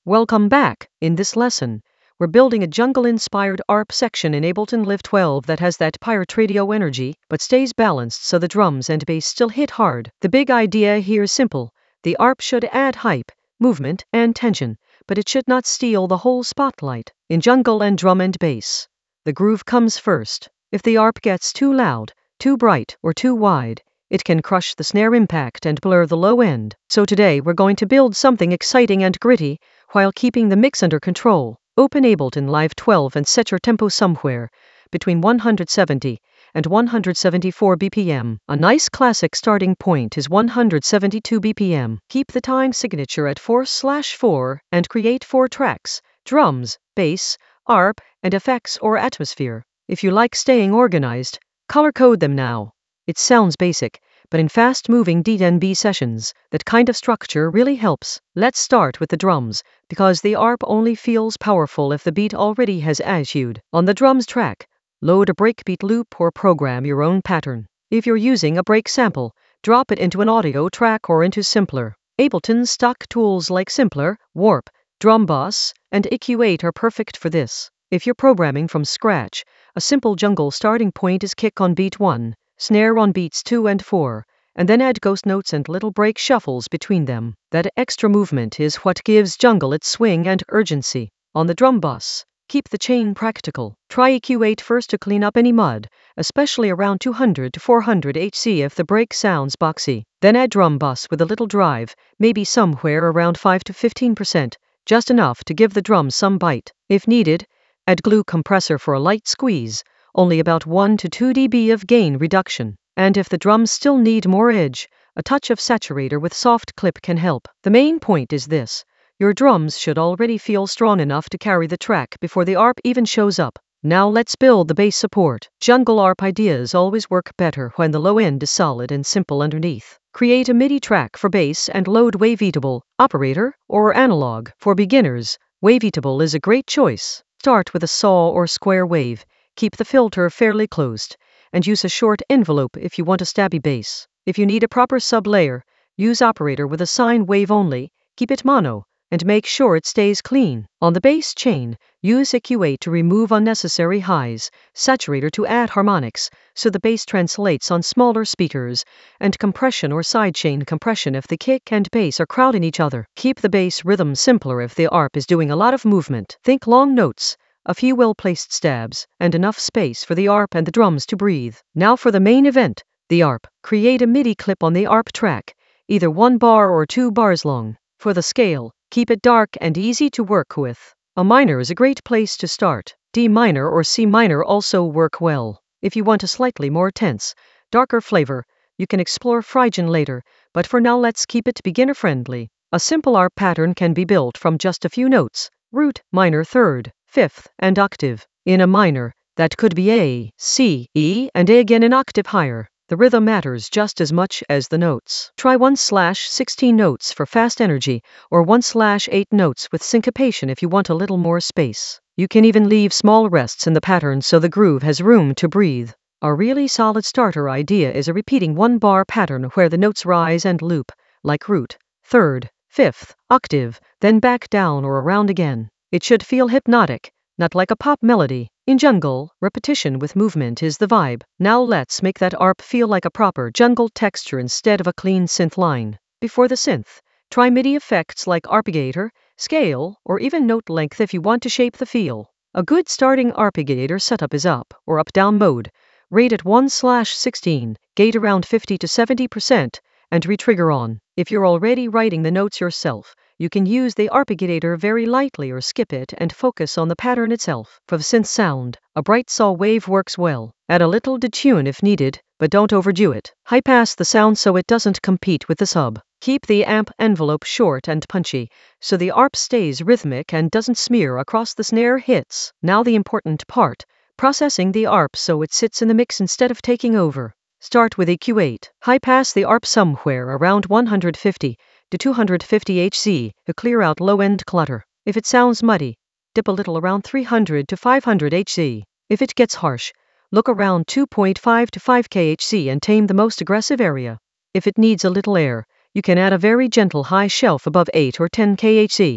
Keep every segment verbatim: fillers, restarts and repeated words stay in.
Welcome back. In this lesson, we're building a jungle-inspired A R P section in Ableton Live twelve that has that pirate radio energy, but stays balanced so the drums and bass still hit hard. The big idea here is simple. The A R P should add hype, movement, and tension, but it should not steal the whole spotlight. In jungle and drum and bass, the groove comes first. If the A R P gets too loud, too bright, or too wide, it can crush the snare impact and blur the low end. So today we're going to build something exciting and gritty, while keeping the mix under control. Open Ableton Live twelve and set your tempo somewhere between one hundred seventy and one hundred seventy-four B P M. A nice classic starting point is one hundred seventy-two B P M. Keep the time signature at four slash four and create four tracks: drums, bass, A R P, and effects or atmosphere. If you like staying organized, color code them now. It sounds basic, but in fast-moving D and B sessions, that kind of structure really helps. Let's start with the drums, because the A R P only feels powerful if the beat already has attitude. On the drums track, load a breakbeat loop or program your own pattern. If you're using a break sample, drop it into an audio track or into Simpler. Ableton's stock tools like Simpler, Warp, Drum Boss, and E Q eight are perfect for this. If you're programming from scratch, a simple jungle starting point is kick on beat one, snare on beats two and four, and then add ghost notes and little break shuffles between them. That extra movement is what gives jungle its swing and urgency. On the drum bus, keep the chain practical. Try E Q eight first to clean up any mud, especially around two hundred to four hundred hertz if the break sounds boxy. Then add drum bus with a little drive, maybe somewhere around five to fifteen percent, just enough to give the drums some bite. If needed, add glue compressor for a light squeeze, only about one to two decibels of gain reduction. And if the drums still need more edge, a touch of saturator with soft clip can help. The main point is this: your drums should already feel strong enough to carry the track before the A R P even shows up. Now let's build the bass support. Jungle A R P ideas always work better when the low end is solid and simple underneath. Create a MIDI track for bass and load Wavetable, operator, or analog. For beginners, Wavetable is a great choice. Start with a saw or square wave, keep the filter fairly closed, and use a short envelope if you want a stabby bass. If you need a proper sub-layer, use operator with a sine wave only, keep it mono, and make sure it stays clean. On the bass chain, use E Q eight to remove unnecessary highs, saturator to add harmonics, so the bass translates on smaller speakers, and compression or sidechain compression if the kick and bass are crowding each other. Keep the bass rhythm simpler if the A R P is doing a lot of movement. Think long notes, a few well-placed stabs, and enough space for the A R P and the drums to breathe. Now for the main event, the A R P. Create a MIDI clip on the A R P track, either one bar or two bars long. For the scale, keep it dark and easy to work with. A minor is a great place to start. D minor or C minor also work well. If you want a slightly more tense, darker flavor, you can explore Phrygian later, but for now let's keep it beginner-friendly. A simple A R P pattern can be built from just a few notes: root, minor third, fifth, and octave. In a minor, that could be A, C, E, and A again an octave higher. The rhythm matters just as much as the notes. Try one slash sixteen notes for fast energy, or one slash eight notes with syncopation if you want a little more space. You can even leave small rests in the pattern so the groove has room to breathe. A really solid starter idea is a repeating one-bar pattern where the notes rise and loop, like root, third, fifth, octave, then back down or around again. It should feel hypnotic, not like a pop melody. In jungle, repetition with movement is the vibe. Now let's make that A R P feel like a proper jungle texture instead of a clean synth line. Before the synth, try MIDI effects like arpeggiator, scale, or even note length if you want to shape the feel. A good starting arpeggiator setup is up or up-down mode, rate at one slash sixteen, gate around fifty to seventy percent, and retrigger on. If you're already writing the notes yourself, you can use the arpeggiator very lightly or skip it and focus on the pattern itself. For the synth sound, a bright saw wave works well. Add a little detune if needed, but don't overdo it. High pass the sound so it doesn't compete with the sub. Keep the amp envelope short and punchy, so the A R P stays rhythmic and doesn't smear across the snare hits. Now the important part, processing the A R P so it sits in the mix instead of taking over. Start with E Q eight. High pass the A R P somewhere around one hundred fifty to two hundred fifty hertz to clear out low-end clutter. If it sounds muddy, dip a little around three hundred to five hundred hertz. If it gets harsh, look around two point five to five kilohertz and tame the most aggressive area. If it needs a little air, you can add a very gentle high shelf above eight or ten kilohertz,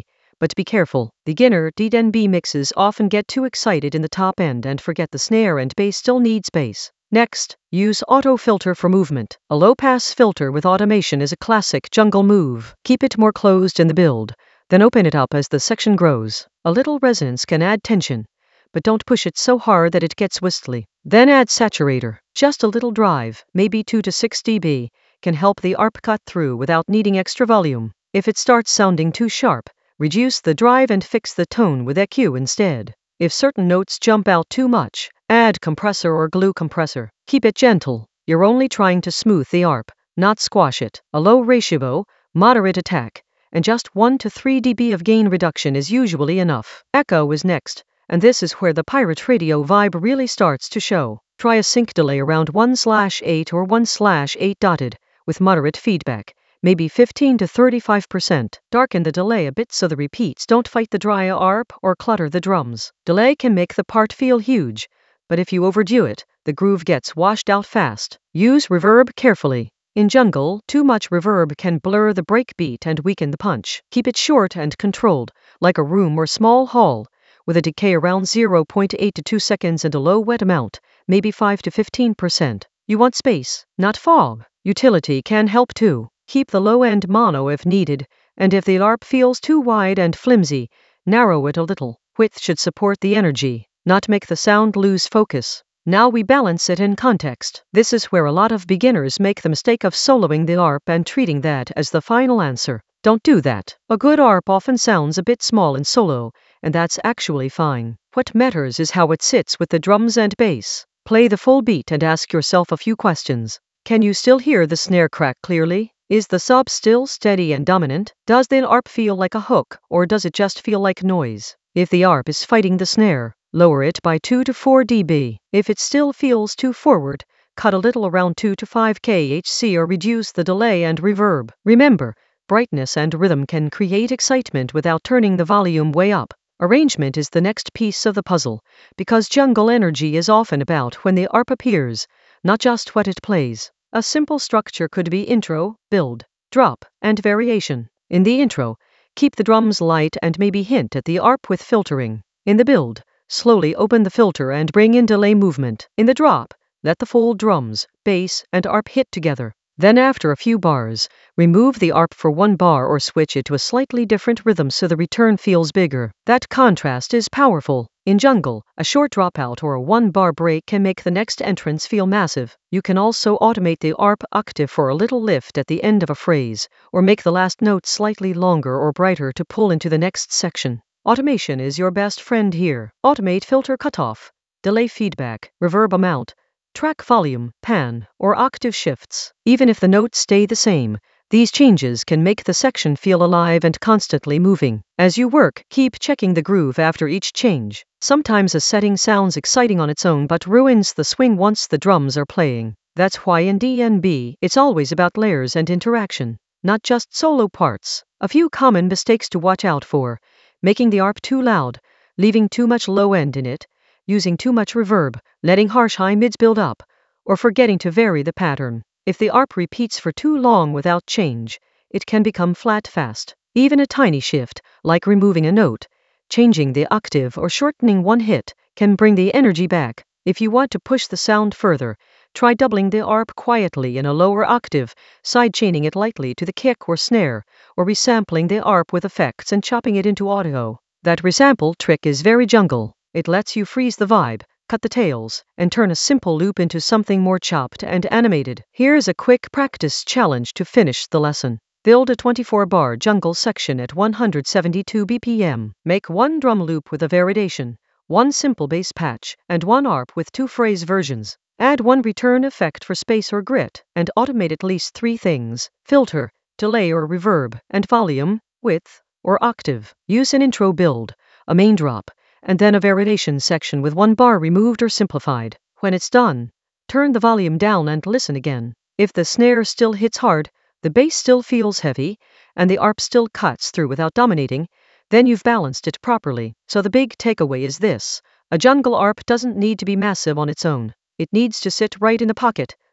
But be careful, beginner D N B mixes often get too excited in the top end and forget the snare and bass still need space. Next, use auto filter for movement. A low-pass filter with automation is a classic jungle move. Keep it more closed in the build, then open it up as the section grows. A little resonance can add tension, but don't push it so hard that it gets whistly. Then add saturator. Just a little drive, maybe two to six decibels, can help the A R P cut through without needing extra volume. If it starts sounding too sharp, reduce the drive and fix the tone with E Q instead. If certain notes jump out too much, add compressor or glue compressor. Keep it gentle. You're only trying to smooth the A R P, not squash it. A low ratio, moderate attack, and just one to three decibels of gain reduction is usually enough. Echo is next, and this is where the Pirate Radio vibe really starts to show. Try a sync delay around one slash eight or one slash eight dotted, with moderate feedback, maybe fifteen to thirty-five percent. Darken the delay a bit so the repeats don't fight the dry A R P or clutter the drums. Delay can make the part feel huge, but if you overdo it, the groove gets washed out fast. Use reverb carefully. In jungle, too much reverb can blur the breakbeat and weaken the punch. Keep it short and controlled, like a room or small hall, with a decay around zero point eight to two seconds and a low wet amount, maybe five to fifteen percent. You want space, not fog. Utility can help too. Keep the low end mono if needed, and if the A R P feels too wide and flimsy, narrow it a little. Width should support the energy, not make the sound lose focus. Now we balance it in context. This is where a lot of beginners make the mistake of soloing the A R P and treating that as the final answer. Don't do that. A good A R P often sounds a bit small in solo, and that's actually fine. What matters is how it sits with the drums and bass. Play the full beat and ask yourself a few questions. Can you still hear the snare crack clearly? Is the sub still steady and dominant? Does the A R P feel like a hook, or does it just feel like noise? If the A R P is fighting the snare, lower it by two to four decibels. If it still feels too forward, cut a little around two to five kilohertz or reduce the delay and reverb. Remember, brightness and rhythm can create excitement without turning the volume way up. Arrangement is the next piece of the puzzle, because jungle energy is often about when the A R P appears, not just what it plays. A simple structure could be intro, build, drop, and variation. In the intro, keep the drums light and maybe hint at the A R P with filtering. In the build, slowly open the filter and bring in delay movement. In the drop, let the full drums, bass, and A R P hit together. Then after a few bars, remove the A R P for one bar or switch it to a slightly different rhythm so the return feels bigger. That contrast is powerful. In jungle, a short dropout or a one-bar break can make the next entrance feel massive. You can also automate the A R P octave for a little lift at the end of a phrase, or make the last note slightly longer or brighter to pull into the next section. Automation is your best friend here. Automate filter cutoff, delay feedback, reverb amount, track volume, pan, or octave shifts. Even if the notes stay the same, these changes can make the section feel alive and constantly moving. As you work, keep checking the groove after each change. Sometimes a setting sounds exciting on its own but ruins the swing once the drums are playing. That's why in D N B, it's always about layers and interaction, not just solo parts. A few common mistakes to watch out for: making the A R P too loud, leaving too much low end in it, using too much reverb, letting harsh high mids build up, or forgetting to vary the pattern. If the A R P repeats for too long without change, it can become flat fast. Even a tiny shift, like removing a note, changing the octave or shortening one hit, can bring the energy back. If you want to push the sound further, try doubling the A R P quietly in a lower octave, sidechaining it lightly to the kick or snare, or resampling the A R P with effects and chopping it into audio. That resample trick is very jungle. It lets you freeze the vibe, cut the tails, and turn a simple loop into something more chopped and animated. Here's a quick practice challenge to finish the lesson. Build a twenty-four bar jungle section at one hundred seventy-two B P M. Make one drum loop with a variation, one simple bass patch, and one A R P with two phrase versions. Add one return effect for space or grit, and automate at least three things: filter, delay or reverb, and volume, width, or octave. Use an intro build, a main drop, and then a variation section with one bar removed or simplified. When it's done, turn the volume down and listen again. If the snare still hits hard, the bass still feels heavy, and the A R P still cuts through without dominating, then you've balanced it properly. So the big takeaway is this: a jungle A R P doesn't need to be massive on its own. It needs to sit right in the pocket,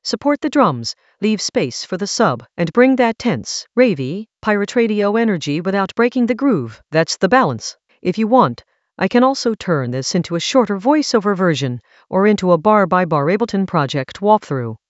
Support the drums, leave space for the sub, and bring that tense, ravey, pirate radio energy without breaking the groove. That's the balance. If you want, I can also turn this into a shorter voiceover version, or into a bar-by-bar Ableton project walkthrough.